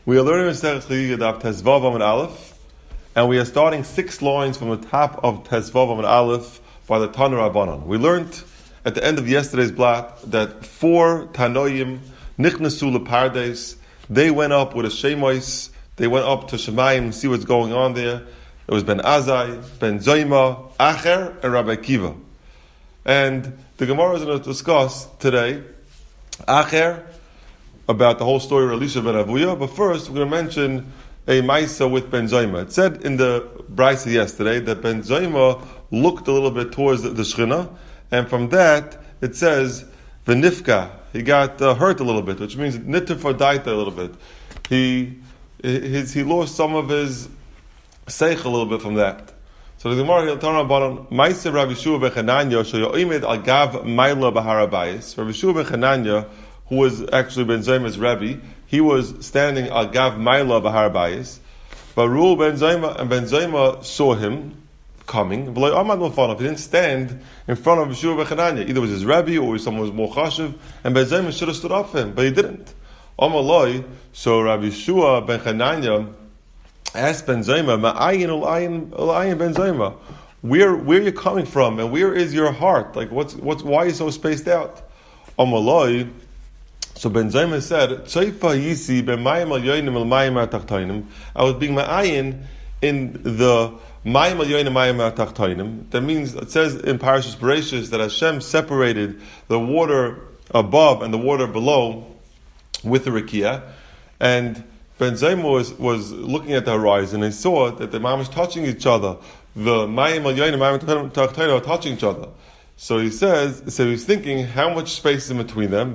We are learning Masechet Chagigah Daf Tezvav Amud Aleph, and we are starting 6 lines from the top of Tezvav Amud Aleph by the Tanu Rabbanan. We learned at the end of yesterday's block that 4 Tanoim Nichnasu Lepardes, they went up with a Shemois, they went up to Shemayim to see what's going on there. It was Ben Azai, Ben Zoyma, Acher, and Rabbi Kiva. And the Gemara is going to discuss today Acher, about the whole story of Elisha ben Avuya, but first we're going to mention a Maisa with Ben Zoyma. It said in the Brisa yesterday that Ben Zoyma looked a little bit towards the Shechina, and from that it says V'nifka, he got hurt a little bit, which means Nitifar daita a little bit. He lost some of his seich a little bit from that. So the Gemara will turn on bottom. Maisa Rabbi Shua ben Chananya sheyoimed al gav Maila b'Har Habayis. Rabbi Shua ben Chananya, who was actually Ben Zoyma's Rebbe, he was standing al gav Maila b'Har Habayis. But Ruel Ben Zoyma, and Ben Zoyma saw him coming. He didn't stand in front of Rabbi Shua ben Chananya. Either it was his Rebbe or someone who was more chashiv, and Ben Zoyma should have stood up for him, but he didn't. So Rabbi Shua ben Chananya asked Ben Zoyma, Ma'ayin Ben Zoyma, where are you coming from, and where is your heart? Like, why are you so spaced out? Amaloi. So Ben Zoyma said, Tzayfa Yisi b'mayim al yoinim al mayim ha'tachtainim. I was being ma'ayin in the mayim al yoinim mayim ha'tachtainim. That means, it says in Parashas Bereshis that Hashem separated the water above and the water below with the Rikiah, and Ben Zoyma was looking at the horizon and saw that the Mamash touching each other. The Mayim al Yoinim, Mayim Tachtainim are touching each other. So he he's thinking how much space is in between them.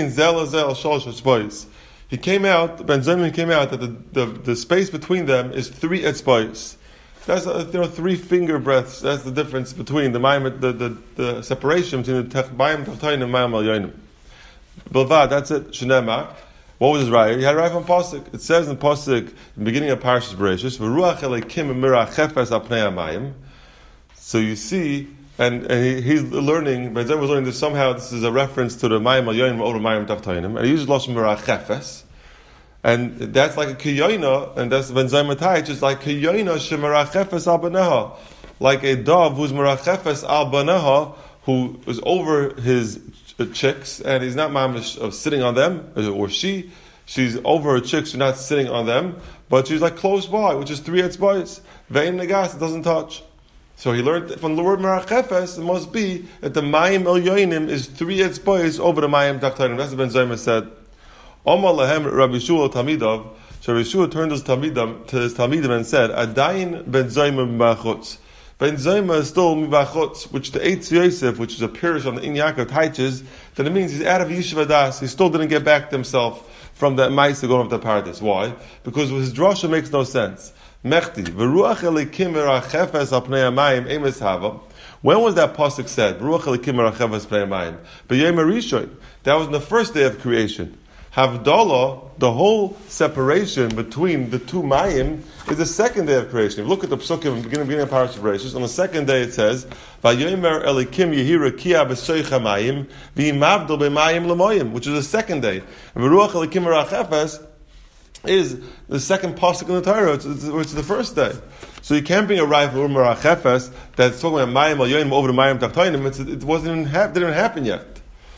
He came out, Ben Zoyma came out that the space between them is 3 etzbais. That's 3 finger breaths. That's the difference between the separation between the Mayim Tachtainim and Mayim al Yoinim. Bilvad, that's it. Shnema. What was his raya? He had a raya from Pasuk. It says in Pasuk, the beginning of Parashas Bereshis, "V'ruach Elokim mirach chefes al pnei hamayim." So you see, and he's learning. Ben Zoyma was learning this somehow. This is a reference to the mayim al yonim over mayim tachtainim, and he uses lashon mirach chefes, and that's like a kiyoina, and that's Ben Zoyma taich. It's like kiyoina shemirach chefes al baneha, like a dove who's mirach chefes al baneha, who is over his chicks, and he's not mamish of sitting on them, or she's over her chicks, she's not sitting on them, but she's like close by, which is 3 etzbais. Ve'im negas, it doesn't touch. So he learned from the word merach chefes, it must be that the mayim el yoinim is 3 etzbais over the mayim tachtainim. That's what Ben Zoyma said. Omar lahem Rabbi Shua Tamidav. So Rabbi Shua turned to his Tamidim and said, Adayin Ben Zoyma b'machutz. Ben Zoyma is still mibachutz, which the Eitz Yosef, which is a pirish on the In Yaakov, teaches that it means he's out of Yeshiva Das. He still didn't get back to himself from that Ma'aseh going up to paradise. Why? Because his drasha makes no sense. Mechti v'ruach elikim merach chefes al pnei hamayim emes hava. When was that pasuk said? V'ruach elikim merach chefes pnei hamayim. B'yom harishon. That was on the first day of creation. Havdalah, the whole separation between the 2 mayim, is the second day of creation. If you look at the psukim, beginning of Parashas Bereshis, on the second day it says, "Vayomer Elikim Yehi Rekia b'soich hamayim v'yimavdol b'mayim l'moyim," which is the second day. And V'ruach Elikim Merach Chefes is the second pasuk in the Torah. It's the first day. So you can't bring a rifle Merach Chefes that's talking about mayim al yonim over the mayim tachtainim. It didn't happen yet.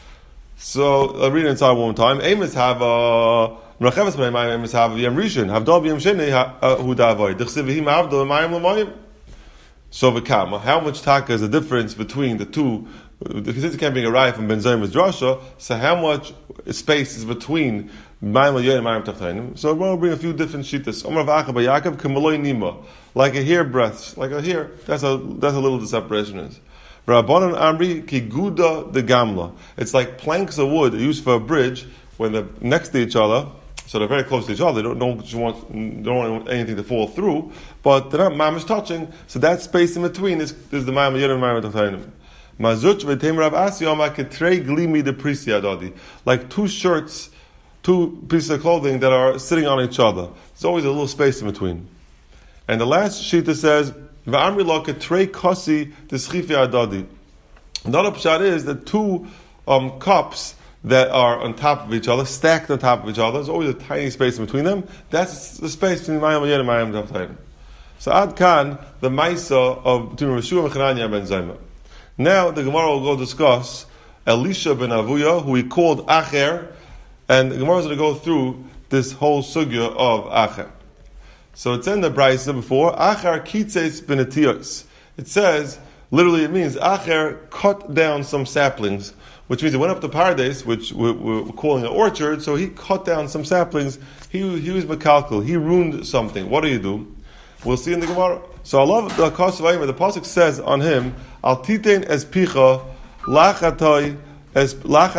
So I'll read it inside one time. Amos have Merachevas b'nei mayim. Amos have Yom Rishon. Havdal b'Yom Sheni hu da'avoy. D'chsev v'hi ma'avdal b'mayim l'mayim. So v'kama. How much taka is the difference between the two? Because it can't be a raya from Ben Zoyma's drasha. So how much space is between mayim l'yonim and mayim tachtainim? So we'll bring a few different shittas. Omar v'acha b'Yaakov k'maloi nima, like a hair breath, like a hair. That's a little the separation is. Rabbanan Amri Kiguda de Gamla. It's like planks of wood used for a bridge when they're next to each other, so they're very close to each other. They don't want anything to fall through, but they're not mamish touching. So that space in between is the mayim yonim mayim tachtainim. Mazuch v'teim Rav Asi Omar ketrei glimi de prisi adadi, like 2 shirts, 2 pieces of clothing that are sitting on each other. There's always a little space in between. And the last shita says, V'amri lo ketrei kosi de schifi adadi. Another pshat is that 2 cups that are on top of each other, stacked on top of each other. There's always a tiny space in between them. That's the space between Mayim Yen and Mayim Tavtayim. So Ad Kan, the Maisa of between Reshua and Chananya ben Zayma. Now the Gemara will go discuss Elisha ben Avuya, who he called Acher, and the Gemara is going to go through this whole sugya of Acher. So it's in the Brayso before, Acher Kitzes ben Etiyos. It says, literally it means Acher cut down some saplings, which means he went up to Paradise, which we're calling an orchard, so he cut down some saplings. He was Mekalkel, he ruined something. What do you do? We'll see in the Gemara. So I love the Kasavayim, the Pasuk says on him, Al titein es picha, lachati es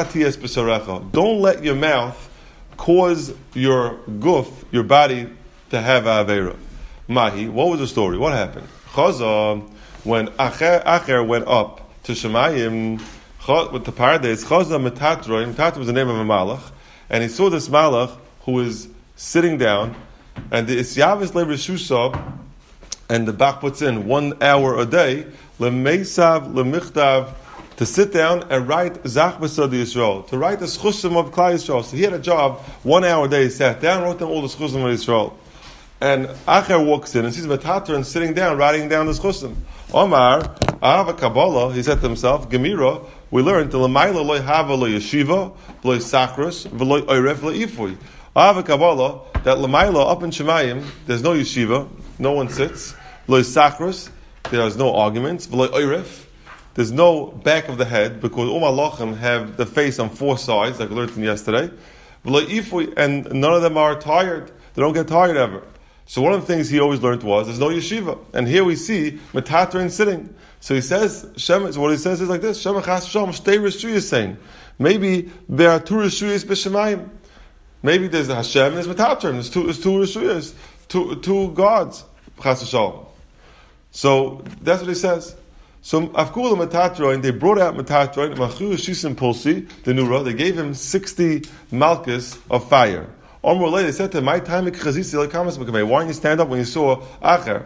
besarecha. Don't let your mouth cause your guf, your body, to have Aveira. Mahi, what was the story? What happened? Chaza, when Acher went up to Shemayim, with the Paradise, Chaza Metatroim, Metatroim was the name of a Malach, and he saw this Malach who was sitting down, and the Isyavis Le Reshusah, and the Bach puts in 1 hour a day, Lemeisav Lemichtav, to sit down and write Zach B'Sadi Yisrael, to write the Schusim of Klal Yisrael. So he had a job, 1 hour a day, he sat down, wrote down all the Schusim of Yisrael. And Acher walks in and sees Metatron sitting down, writing down the Schusim. Omar, Ahava Kabbalah, he said to himself, Gemira, we learned, L'mayla loy hava loy yeshiva, loy sachrus, v'loy oiref lo'ifui. Ahava Kabbalah, that L'mayla, up in Shemayim, there's no yeshiva, no one sits, loy sachrus, there's no arguments, v'loy oiref, there's no back of the head, because all malachim have the face on 4 sides, like we learned from yesterday, v'loy ifui, and none of them are tired, they don't get tired ever. So one of the things he always learned was, there's no yeshiva. And here we see Metatron sitting. So he says, so what he says is like this, Shem Chas Shem, Shtei Reshuyas saying, maybe there are 2 Reshuyas b'Shemayim. Maybe there's a Hashem and there's Metatron. There's two Reshuyas, two gods, Chas Shem. So that's what he says. So Afkul Metatron, they brought out Metatron, Machu Shisim Pulsi, the Nura, they gave him 60 malchus of fire. They said to him, why didn't you stand up when you saw Acher?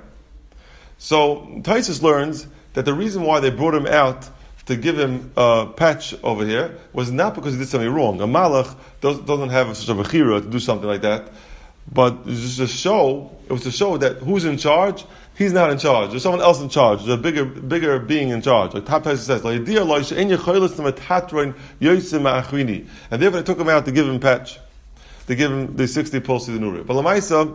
So Taisus learns that the reason why they brought him out to give him a patch over here was not because he did something wrong. A malach doesn't have such a vechira to do something like that, but it was to show that who's in charge. He's not in charge. There's someone else in charge. There's a bigger being in charge. Like Taisus says, and therefore they took him out to give him patch. To give him the 60 pulses of the Nuri. But Lamaisa,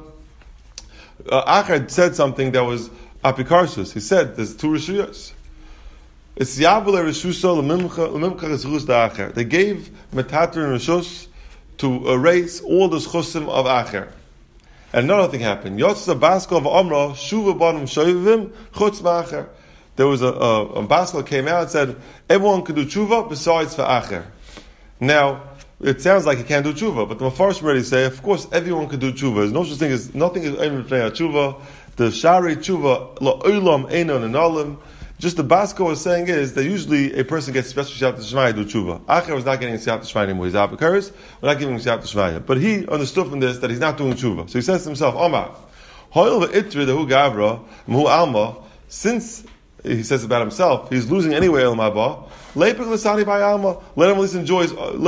Acher said something that was apikarsus. He said, there's 2 Reshuyas. It's Yavule Reshusa, Lemimcha Reshus Acher. They gave Metatron Reshus to erase all the Schusim of Acher. And another thing happened. Yotza Baskal of Omra, Shuva Banim Shoyvim, Chutz Ma'acher. There was a Baskal came out and said, everyone can do tshuva besides for Acher. Now, it sounds like he can't do tshuva, but the Mefarshim already say, of course, everyone can do tshuva. There's no such thing as, nothing is even pnei tshuva. The shari tshuva, la'olam einon and olam. Just the Basko is saying is that usually a person gets special siyata shmaya to do tshuva. Acher was not getting siyata shmaya anymore. He's apikaris. We're not giving him siyata shmaya. But he understood from this that he's not doing tshuva. So he says to himself, Omar, hoil ve'itri dehu gavra, mhu alma, since he says about himself, he's losing anyway, El Maba. Let him at least enjoy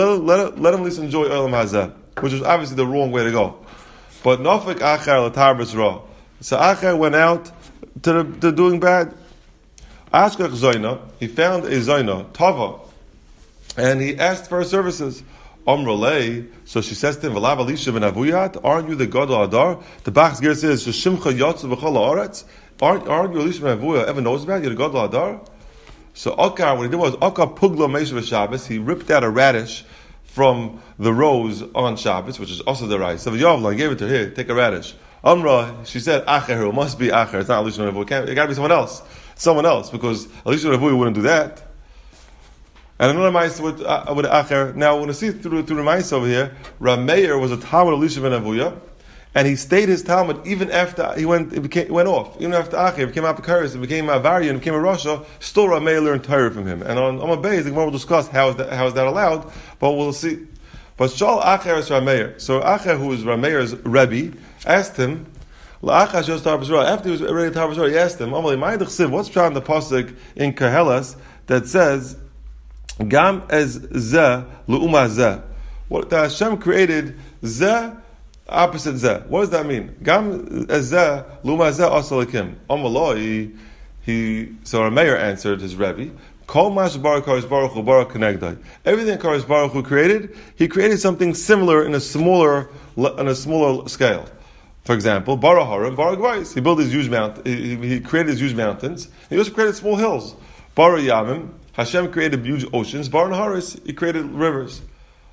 Olam Hazeh, which is obviously the wrong way to go. But Nafik Acher Latarbas Ra. So Acher went out to doing bad. Ashkach Zoyna, he found a Zoyna, Tava, and he asked for her services. Omrolei, so she says to him, V'lav Elisha ben Avuyat, aren't you the God of Adar? The Bach's Ger says, Sheshimcha Yotzu V'chol Haaretz. Aren't you Elisha ben Avuyat? Ever knows about you, the God of Adar? So Akar, what he did was, Akar Pugla Meishav Shabbos, he ripped out a radish from the rose on Shabbos, which is also the rice. So Yavlan gave it to her, here, take a radish. Amra, she said, Acher, it must be Acher, it's not Elisha ben Avuyat, it got to be someone else, because Elisha ben Avuyat wouldn't do that. And another mice with Acher. Now, we're going to see through the mice over here, Rameir was a Talmud of Elisha ben Avuyat, and he stayed his Talmud even after he went off. Even after Acher became Apikaris, it became Avarian, became a Rasha, still Rameir learned Torah from him. And on Amar Beis, the Gemara will discuss how is that allowed, but we'll see. But Shal Acher is Rameir. So Acher, who is Rameir's Rebbe, asked him, after he was ready to Tarabazor, he asked him, what's trying the pasuk in Koheles that says, Gam as zeh lu'uma zeh. What the Hashem created zeh opposite zeh. What does that mean? Gam as zeh lu'uma zeh asalakim. Amaloi. So our mayor answered his Rebbe. Kol mash baruch Baruch Hu baruch kenegdai. Everything Kadosh Baruch Hu created, he created something similar on a smaller scale. For example, Bara Harim, Bara Gvais. He built his huge mountain. He created his huge mountains. He also created small hills. Bara Yamim. Hashem created huge oceans. Bara Naharis. He created rivers.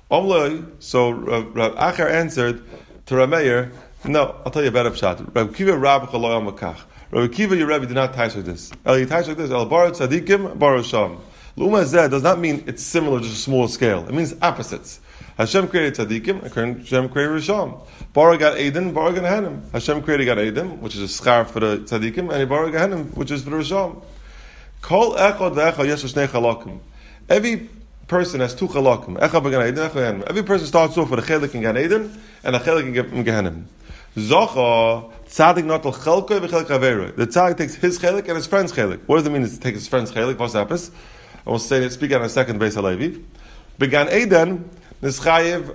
So Rav Acher answered to Rameir, no, I'll tell you a better pshat. Rav Kiva Rabbi Chaloyam Makach. Rav Kiva, your Rebbe, did not touch like this. You touch like this. El Bara Tzadikim, Bara Sham. Luma Zeh does not mean it's similar, just a small scale. It means opposites. Hashem created Tzadikim, Hashem created Risham. Bara got Eden, Bara got Gehenim. Hashem created got Eden, which is a scarf for the Tzadikim, and Bara got Gehenim, which is for the Risham. Kol echad ve'echad yesh shnei chalakim. Every person has two chalakim. Echad b'gan Eden, echad Gehenim. Every person starts off with a chelik in Gan Eden and a chelik in Gehenim. Zocha tzadik notel chelko v'chelik haveiroi. The tzadik takes his chelik and his friend's chelik. What does it mean to take his friend's chelik? What's happens? I will speak on a second base Halevi. Began Eden. Nischayev,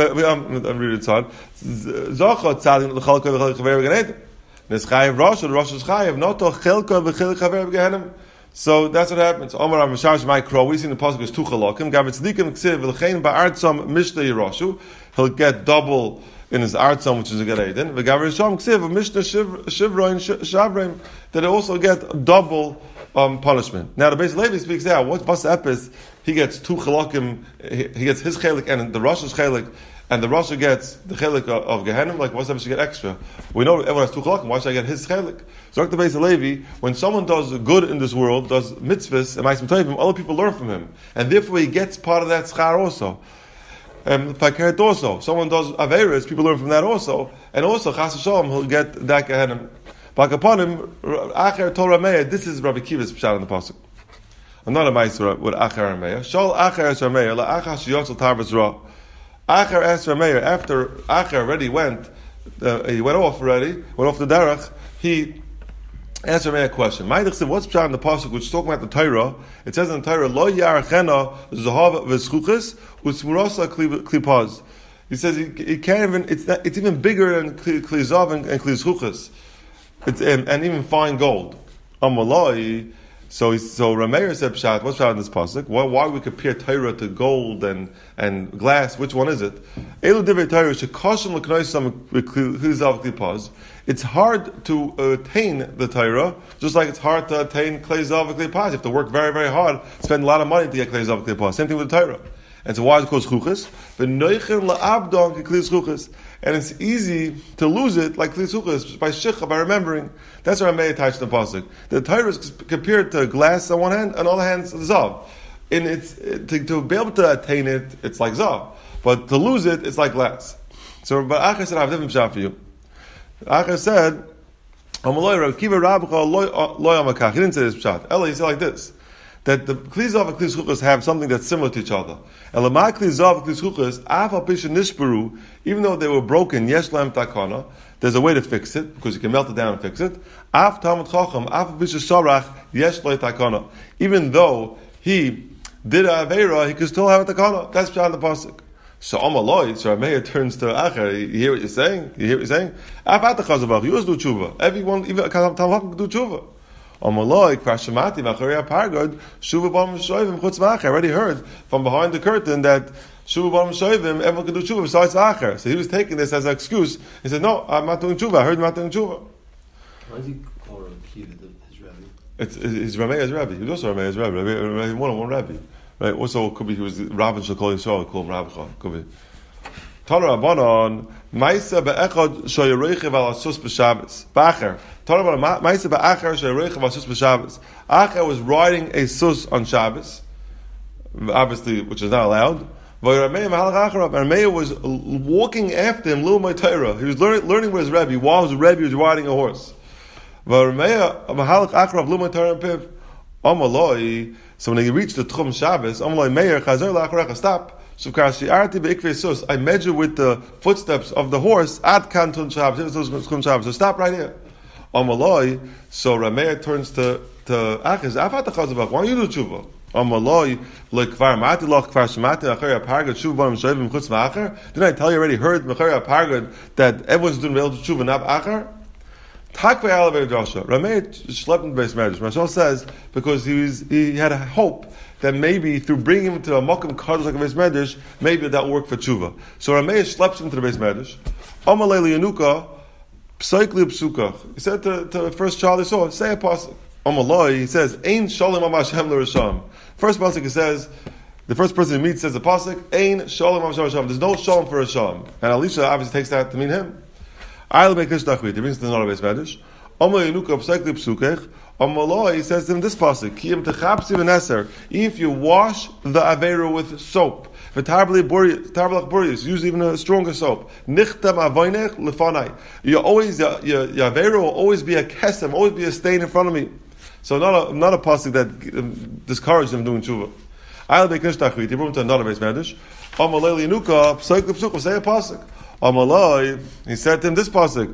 I'm reading it on. Zocha tzadik notel chelko v'chelik haveiroi began Eden. Nischayev Rosh is chayev notel chelko v'chelik haveiroi Gehenim. So that's what happens. OmarAmishash Micro. We see in the pasuk is two chalakim. Gav tzadikim ksiv v'lechein ba'artzam mishnah yirashu. He'll get double in his artzam, which is a Gan Eden. V'gav Risham ksiv mishnah shivroin shavreim, that it also get double punishment. Now the Beis Levi speaks out. What's Bas Epis? He gets two chalakim. He gets his chelik and the Rosh's chelik. And the Rasha gets the chelik of Gehenim, like what's up should get extra? We know everyone has two chalakim, why should I get his chelik? So the Beis Levi, when someone does good in this world, does mitzvahs, and ma'asim tovim, other people learn from him. And therefore he gets part of that schar also. Fakert also. Someone does averas, people learn from that also. And also, chas v'shalom, he'll get that Gehenim. But upon him, Acher told Rameya, this is Rabbi Kiva's pshat in the pasuk. I'm not a ma'aser with Acher Rameya. Shal Acher es Rameya, la'achas shiyotzel tarvas ra. Acher asked Rameir, after Acher already went, he went off the derech, he asked Rameir a question. What's pshat in the pasuk which is talking about the Torah? It says in the Torah, Lo yarachena zahav v'schuchis u'tzmurasa klipaz. He says he can't even, it's even bigger than klizav and klizchuchis. And even fine gold. Amalai. So Rameir said, "Pshat, what's pshat in this pasuk? Why we compare Torah to gold and glass? Which one is it? Elu divrei Torah shekashim l'knoisam klizav klipaz. It's hard to attain the Torah, just like it's hard to attain klizav klipaz. You have to work very, very hard, spend a lot of money to get klizav klipaz. Same thing with the Torah. And so why is it called chuchis? And it's easy to lose it like kli chuchis by shicha, by remembering. That's why Rameir touched the pasuk. The Torah is compared to glass on one hand, and on the other hand, zav. And it's to be able to attain it, it's like zav, but to lose it, it's like glass. So, but Acher said, I have a different shot for you. Acher said, he didn't say this shot. Ella, he said like this, that the klizav and klizuchas have something that's similar to each other. Elamai klizav and klizuchas, afal pisha nishbaru, even though they were broken, yesh lam takana, there's a way to fix it, because you can melt it down and fix it. Af talmud chacham, afal pisha sharach, yesh lo takana. Even though he did a aveira, he could still have a takana. That's pshat the pasuk. So Amaloi, so Rameir turns to Acher. You hear what you're saying? Afat chazavach, you do tshuva. Everyone, even Talmud can do tshuva. Amaloi, Krashamati, Vachariya Pargod, Shuva Bam Shoivim Chutz V'Acher. I already heard from behind the curtain that Shuva Bam Shoivim, everyone can do tshuva besides Acher. So he was taking this as an excuse. He said, "No, I'm not doing tshuva. I heard him not doing tshuva." Why does he call Rabbi Kiva his rabbi? It's Rameir's rabbi. He was also Rameir's rabbi. One rabbi. Right. Also, could be he was Rav Shekol Yisrael. Call him Rabbi. Could be. Tana Rabbanon Ma'isa be'echad shoyereichev al asus b'Shabbos. B'Acher. Tana Rabbanon Ma'isa be'Acher shoyereichev al asus b'Shabbos. Acher was riding a sus on Shabbos, obviously, which is not allowed. Rameir was walking after him, Lu Torah. He was learning with his Rebbe while his Rebbe was riding a horse. So when he reached the Tchum Shabbos, stop. I measure with the footsteps of the horse at Kantun Shabbos. So stop right here. So Rameir turns to Achiz. Why don't you do tshuva? Amaloi lekvar mati loch kvar shmati achar apargad shuv banim shoyvim chutz ma'achar. Didn't I tell you already? Heard mechar apargad that everyone's doing real shuv and not achar. Takvei alav Joshua. Rameh slept in the base medrash. Mashal says because he had a hope that maybe through bringing him to a mokum kadosh like a base medrash, maybe that will work for tshuva. So Rameh slept into the base medrash. Amalei liyanuka psaikli psuka. He said to the first child he saw, say a pasuk. Amaloi, he says, Ein shalom am Hashem l'risham. First pasuk he says, the first person he meets says the pasuk, Ein shalom am Hashem l'risham. There's no shalom for Hashem. And Elisha obviously takes that to mean him. I'll make this dachrit. He brings the another base medrash. Amaloi yenuka psaikli psukech. Amaloi, he says to him this pasuk, Kiyim techapsi v'neser. If you wash the averu with soap, v'tarbelach burius, use even a stronger soap. Nichtam avoynech lefanai. You always, your averu will always be a kesem, always be a stain in front of me. So not a pasuk that discouraged him doing tshuva. I'll make nishtachrit. He brought him to another base medrash. Amalei liyanuka psaik lepsukah. Say a pasuk. Amalei, he said to him this pasuk.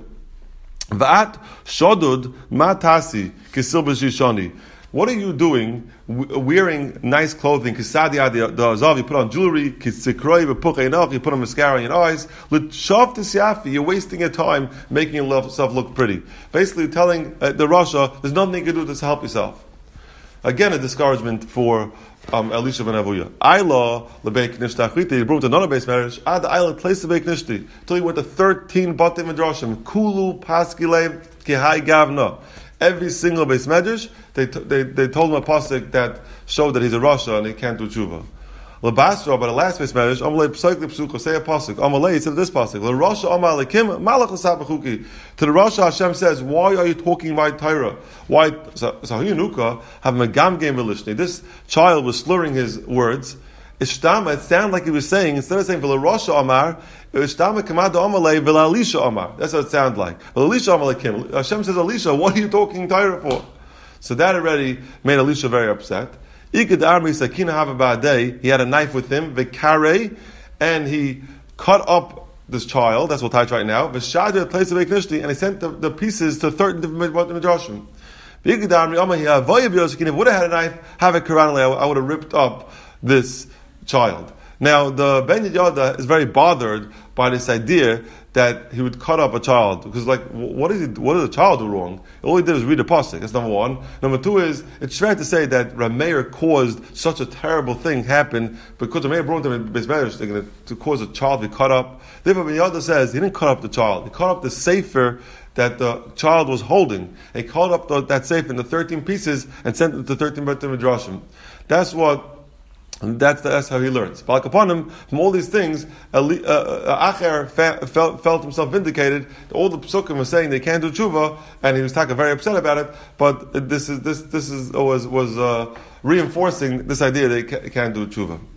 V'at shodud matasi kisil b'shishani. What are you doing wearing nice clothing? Kisadi adi da'azav, you put on jewelry, kitsikroi v'pucheinach, you put on mascara in your eyes. L'shav tisyafi, you're wasting your time making yourself look pretty. Basically telling the Rasha, there's nothing you can do to help yourself. Again, a discouragement for Elisha ben Avuya. Ayla lebeik nishtachiti. He brought another base marriage. Ad ayla place lebeik nishti. Till he went to 13 batim midrashim. Kulu paskile kihai gavna. Every single base medrash, they told him a pasuk that showed that he's a Rasha and he can't do tshuva. Lebasra, but the last base medrash, Amalei psaik lepsuko, say a pasuk. Amalei, he said this pasuk. Le Rasha Amal Lekim Malach L'Sabachuki. To the Rasha, Hashem says, why are you talking my Torah? Why? So Yunuka have megam game velishni. This child was slurring his words. Ishtama, it sounded like he was saying, instead of saying V'le Rasha Amar, Ishtama Kamada Amalei V'le Elisha Amar. That's what it sounded like. Elisha Amal Lekim. Hashem says, Elisha, what are you talking Torah for? So that already made Elisha very upset. He had a knife with him, and he cut up this child, that's what Tai's right now, and he sent the pieces to 13 different midrashim. If he would have had a knife, have it Quranally, I would have ripped up this child. Now, the Ben Yehoyada is very bothered by this idea that he would cut up a child, because what did the child do wrong? All he did was read a pasuk. That's number one. Number two is, it's fair to say that Rameir caused such a terrible thing happen, because Rameir brought him in Beis Medrash to cause a child to be cut up. Therefore, Ben Yehoyada says, he didn't cut up the child. He cut up the sefer that the child was holding. He cut up that sefer in the 13 pieces and sent it to 13 midrashim. That's how he learns. But upon him, from all these things, Acher felt himself vindicated. All the psukim were saying they can't do tshuva, and he was very upset about it. But this was reinforcing this idea they can't do tshuva.